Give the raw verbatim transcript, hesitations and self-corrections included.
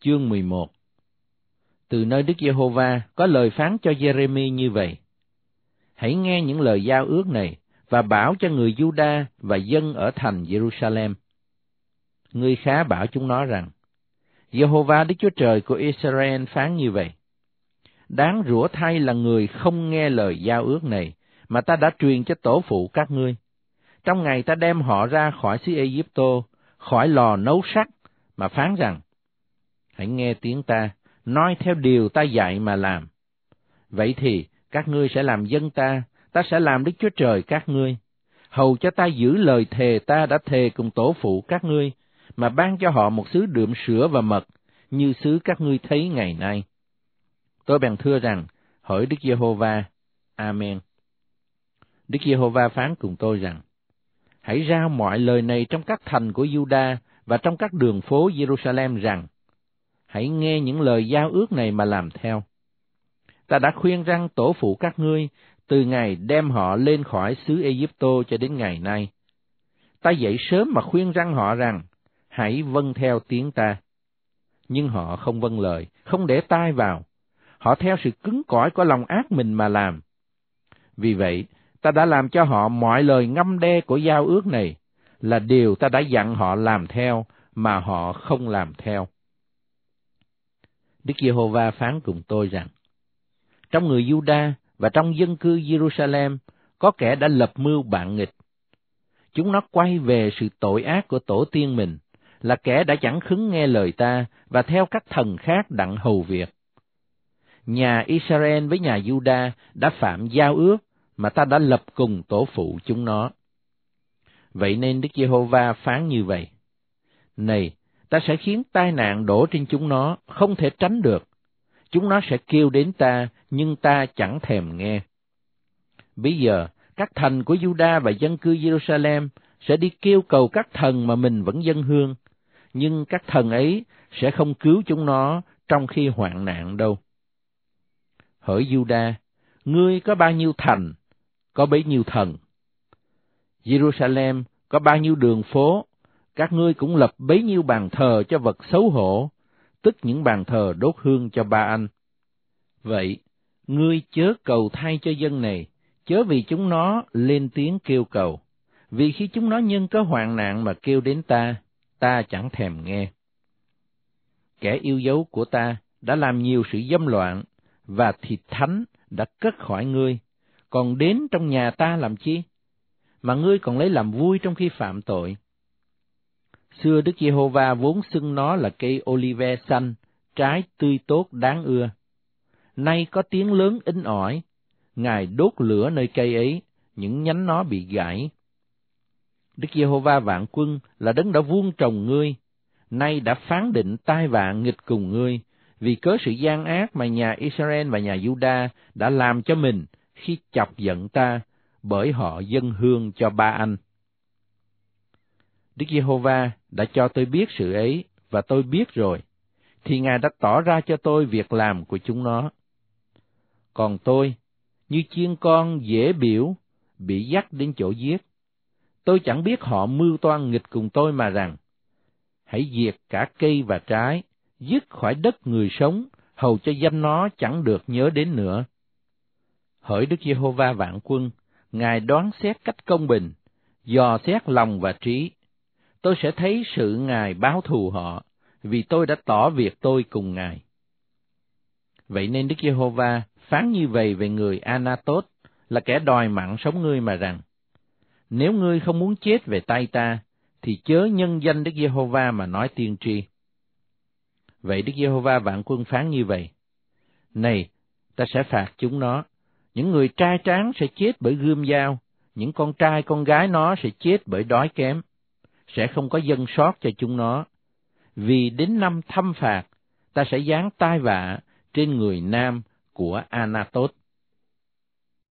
chương mười một. Từ nơi Đức Giê-hô-va có lời phán cho Giê-rê-mi như vậy: Hãy nghe những lời giao ước này và bảo cho người Giu-đa và dân ở thành Giê-ru-sa-lem. Ngươi khá bảo chúng nó rằng: Giê-hô-va Đức Chúa Trời của Israel phán như vậy: Đáng rủa thay là người không nghe lời giao ước này mà ta đã truyền cho tổ phụ các ngươi, trong ngày ta đem họ ra khỏi xứ Ê-díp-tô, khỏi lò nấu sắt, mà phán rằng: Hãy nghe tiếng ta, nói theo điều ta dạy mà làm. Vậy thì các ngươi sẽ làm dân ta, ta sẽ làm Đức Chúa Trời các ngươi, hầu cho ta giữ lời thề ta đã thề cùng tổ phụ các ngươi, mà ban cho họ một xứ đượm sữa và mật, như xứ các ngươi thấy ngày nay. Tôi bèn thưa rằng: Hỡi Đức Giê-hô-va, Amen. Đức Giê-hô-va phán cùng tôi rằng: Hãy rao mọi lời này trong các thành của Giu-đa và trong các đường phố Giê-ru-sa-lem rằng: Hãy nghe những lời giao ước này mà làm theo. Ta đã khuyên răn tổ phụ các ngươi từ ngày đem họ lên khỏi xứ Ê-díp-tô cho đến ngày nay. Ta dậy sớm mà khuyên răn họ rằng: Hãy vâng theo tiếng ta. Nhưng họ không vâng lời, không để tai vào. Họ theo sự cứng cỏi của lòng ác mình mà làm. Vì vậy, ta đã làm cho họ mọi lời ngâm đe của giao ước này, là điều ta đã dặn họ làm theo, mà họ không làm theo. Đức Giê-hô-va phán cùng tôi rằng: Trong người Giu-đa và trong dân cư Giê-ru-sa-lem có kẻ đã lập mưu bạn nghịch. Chúng nó quay về sự tội ác của tổ tiên mình, là kẻ đã chẳng khứng nghe lời ta và theo các thần khác đặng hầu việc. Nhà Israel với nhà Giu-đa đã phạm giao ước mà ta đã lập cùng tổ phụ chúng nó. Vậy nên Đức Giê-hô-va phán như vậy: Này, ta sẽ khiến tai nạn đổ trên chúng nó, không thể tránh được. Chúng nó sẽ kêu đến ta, nhưng ta chẳng thèm nghe. Bây giờ, các thành của Giu-đa và dân cư Giê-ru-sa-lem sẽ đi kêu cầu các thần mà mình vẫn dâng hương, nhưng các thần ấy sẽ không cứu chúng nó trong khi hoạn nạn đâu. Hỡi Giu-đa, ngươi có bao nhiêu thành, có bấy nhiêu thần. Giê-ru-sa-lem có bao nhiêu đường phố, các ngươi cũng lập bấy nhiêu bàn thờ cho vật xấu hổ, tức những bàn thờ đốt hương cho Ba-anh. Vậy, ngươi chớ cầu thay cho dân này, chớ vì chúng nó lên tiếng kêu cầu, vì khi chúng nó nhân có hoạn nạn mà kêu đến ta, ta chẳng thèm nghe. Kẻ yêu dấu của ta đã làm nhiều sự dâm loạn, và thịt thánh đã cất khỏi ngươi, còn đến trong nhà ta làm chi? Mà ngươi còn lấy làm vui trong khi phạm tội. Xưa Đức Giê-hô-va vốn xưng nó là cây olive xanh, trái tươi tốt đáng ưa. Nay có tiếng lớn inh ỏi, Ngài đốt lửa nơi cây ấy, những nhánh nó bị gãy. Đức Giê-hô-va vạn quân là đấng đã vuông trồng ngươi, nay đã phán định tai vạ nghịch cùng ngươi, vì cớ sự gian ác mà nhà Israel và nhà Giu-đa đã làm cho mình khi chọc giận ta, bởi họ dâng hương cho Ba-anh. Đức Giê-hô-va đã cho tôi biết sự ấy, và tôi biết rồi, thì Ngài đã tỏ ra cho tôi việc làm của chúng nó. Còn tôi, như chiên con dễ biểu, bị dắt đến chỗ giết. Tôi chẳng biết họ mưu toan nghịch cùng tôi mà rằng: Hãy diệt cả cây và trái, dứt khỏi đất người sống, hầu cho danh nó chẳng được nhớ đến nữa. Hỡi Đức Giê-hô-va vạn quân, Ngài đoán xét cách công bình, dò xét lòng và trí. Tôi sẽ thấy sự Ngài báo thù họ, vì tôi đã tỏ việc tôi cùng Ngài. Vậy nên Đức Giê-hô-va phán như vậy về người Anatot, là kẻ đòi mạng sống ngươi mà rằng: Nếu ngươi không muốn chết về tay ta, thì chớ nhân danh Đức Giê-hô-va mà nói tiên tri. Vậy Đức Giê-hô-va vạn quân phán như vậy: Này, ta sẽ phạt chúng nó. Những người trai tráng sẽ chết bởi gươm dao, những con trai con gái nó sẽ chết bởi đói kém. Sẽ không có dân sót cho chúng nó. Vì đến năm thăm phạt, ta sẽ giáng tai vạ trên người nam của Anatot.